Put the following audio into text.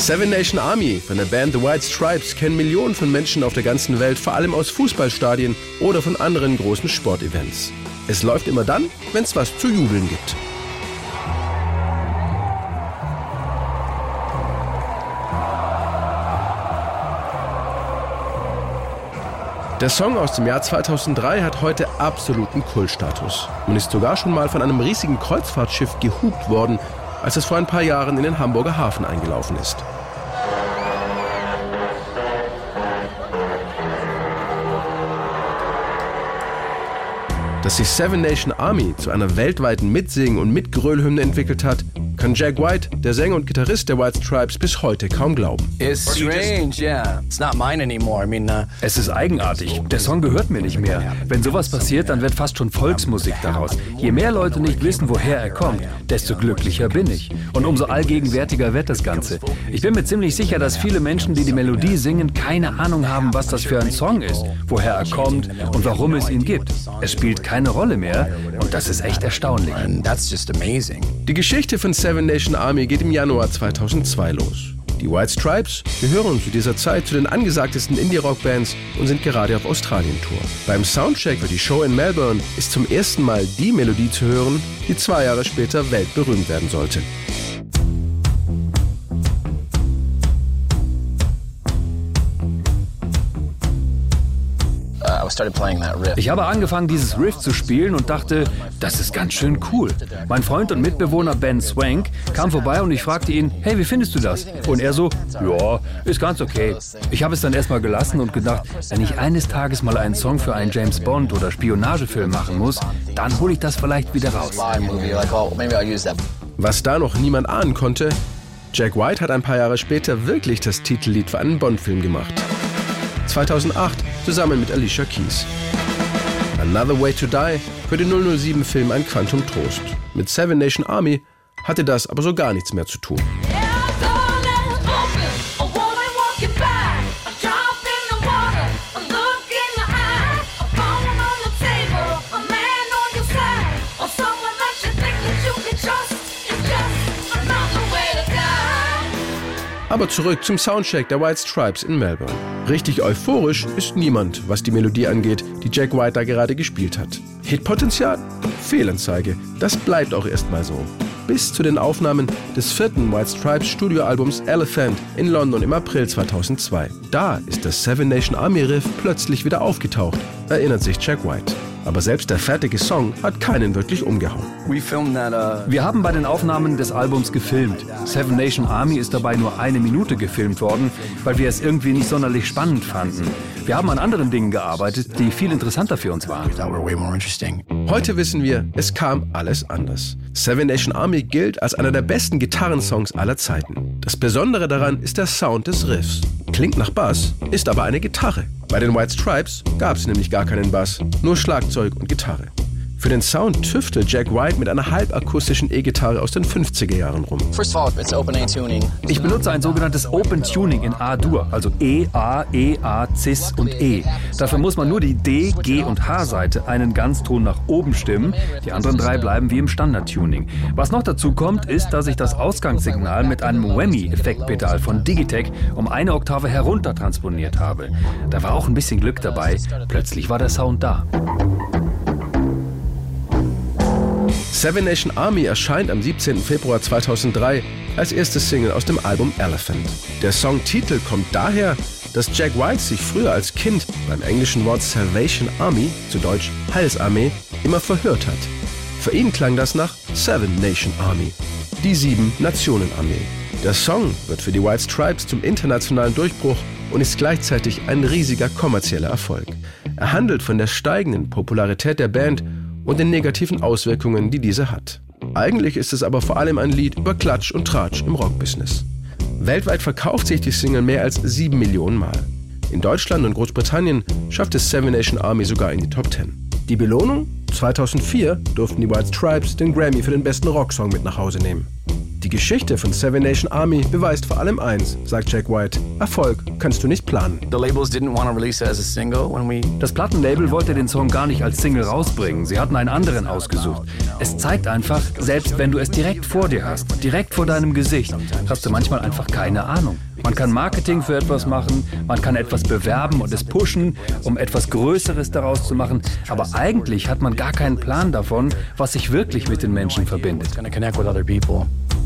Seven Nation Army von der Band The White Stripes kennen Millionen von Menschen auf der ganzen Welt, vor allem aus Fußballstadien oder von anderen großen Sportevents. Es läuft immer dann, wenn es was zu jubeln gibt. Der Song aus dem Jahr 2003 hat heute absoluten Kultstatus und ist sogar schon mal von einem riesigen Kreuzfahrtschiff gehupt worden, als es vor ein paar Jahren in den Hamburger Hafen eingelaufen ist. Dass sich Seven Nation Army zu einer weltweiten Mitsing- und Mitgröhlhymne entwickelt hat, kann Jack White, der Sänger und Gitarrist der White Stripes, bis heute kaum glauben. Es ist eigenartig. Der Song gehört mir nicht mehr. Wenn sowas passiert, dann wird fast schon Volksmusik daraus. Je mehr Leute nicht wissen, woher er kommt, desto glücklicher bin ich. Und umso allgegenwärtiger wird das Ganze. Ich bin mir ziemlich sicher, dass viele Menschen, die die Melodie singen, keine Ahnung haben, was das für ein Song ist, woher er kommt und warum es ihn gibt. Es spielt keine Rolle mehr und das ist echt erstaunlich. Die Geschichte von Seven Nation Army geht im Januar 2002 los. Die White Stripes gehören zu dieser Zeit zu den angesagtesten Indie-Rock-Bands und sind gerade auf Australien-Tour. Beim Soundcheck für die Show in Melbourne ist zum ersten Mal die Melodie zu hören, die 2 Jahre später weltberühmt werden sollte. Ich habe angefangen, dieses Riff zu spielen und dachte, das ist ganz schön cool. Mein Freund und Mitbewohner Ben Swank kam vorbei und ich fragte ihn, hey, wie findest du das? Und er so, ja, ist ganz okay. Ich habe es dann erstmal gelassen und gedacht, wenn ich eines Tages mal einen Song für einen James Bond oder Spionagefilm machen muss, dann hole ich das vielleicht wieder raus. Was da noch niemand ahnen konnte, Jack White hat ein paar Jahre später wirklich das Titellied für einen Bond-Film gemacht. 2008 zusammen mit Alicia Keys. Another Way to Die für den 007-Film Ein Quantum Trost. Mit Seven Nation Army hatte das aber so gar nichts mehr zu tun. Aber zurück zum Soundcheck der White Stripes in Melbourne. Richtig euphorisch ist niemand, was die Melodie angeht, die Jack White da gerade gespielt hat. Hitpotenzial? Fehlanzeige. Das bleibt auch erstmal so. Bis zu den Aufnahmen des 4. White Stripes Studioalbums Elephant in London im April 2002. Da ist das Seven Nation Army Riff plötzlich wieder aufgetaucht, erinnert sich Jack White. Aber selbst der fertige Song hat keinen wirklich umgehauen. Wir haben bei den Aufnahmen des Albums gefilmt. Seven Nation Army ist dabei nur 1 Minute gefilmt worden, weil wir es irgendwie nicht sonderlich spannend fanden. Wir haben an anderen Dingen gearbeitet, die viel interessanter für uns waren. Heute wissen wir, es kam alles anders. Seven Nation Army gilt als einer der besten Gitarrensongs aller Zeiten. Das Besondere daran ist der Sound des Riffs. Klingt nach Bass, ist aber eine Gitarre. Bei den White Stripes gab es nämlich gar keinen Bass, nur Schlagzeug und Gitarre. Für den Sound tüftelt Jack White mit einer halbakustischen E-Gitarre aus den 50er Jahren rum. Ich benutze ein sogenanntes Open Tuning in A-Dur, also E, A, E, A, Cis und E. Dafür muss man nur die D, G und H-Seite einen Ganzton nach oben stimmen, die anderen 3 bleiben wie im Standard-Tuning. Was noch dazu kommt, ist, dass ich das Ausgangssignal mit einem Whammy-Effektpedal von Digitech um 1 Oktave herunter transponiert habe. Da war auch ein bisschen Glück dabei, plötzlich war der Sound da. Seven Nation Army erscheint am 17. Februar 2003 als erste Single aus dem Album Elephant. Der Songtitel kommt daher, dass Jack White sich früher als Kind beim englischen Wort Salvation Army, zu Deutsch Heilsarmee, immer verhört hat. Für ihn klang das nach Seven Nation Army, die 7-Nationen-Armee. Der Song wird für die White Stripes zum internationalen Durchbruch und ist gleichzeitig ein riesiger kommerzieller Erfolg. Er handelt von der steigenden Popularität der Band und den negativen Auswirkungen, die diese hat. Eigentlich ist es aber vor allem ein Lied über Klatsch und Tratsch im Rockbusiness. Weltweit verkauft sich die Single mehr als 7 Millionen Mal. In Deutschland und Großbritannien schafft es Seven Nation Army sogar in die Top 10. Die Belohnung? 2004 durften die White Stripes den Grammy für den besten Rocksong mit nach Hause nehmen. Die Geschichte von Seven Nation Army beweist vor allem eins, sagt Jack White: Erfolg kannst du nicht planen. Das Plattenlabel wollte den Song gar nicht als Single rausbringen. Sie hatten einen anderen ausgesucht. Es zeigt einfach, selbst wenn du es direkt vor dir hast, direkt vor deinem Gesicht, hast du manchmal einfach keine Ahnung. Man kann Marketing für etwas machen, man kann etwas bewerben und es pushen, um etwas Größeres daraus zu machen. Aber eigentlich hat man gar keinen Plan davon, was sich wirklich mit den Menschen verbindet.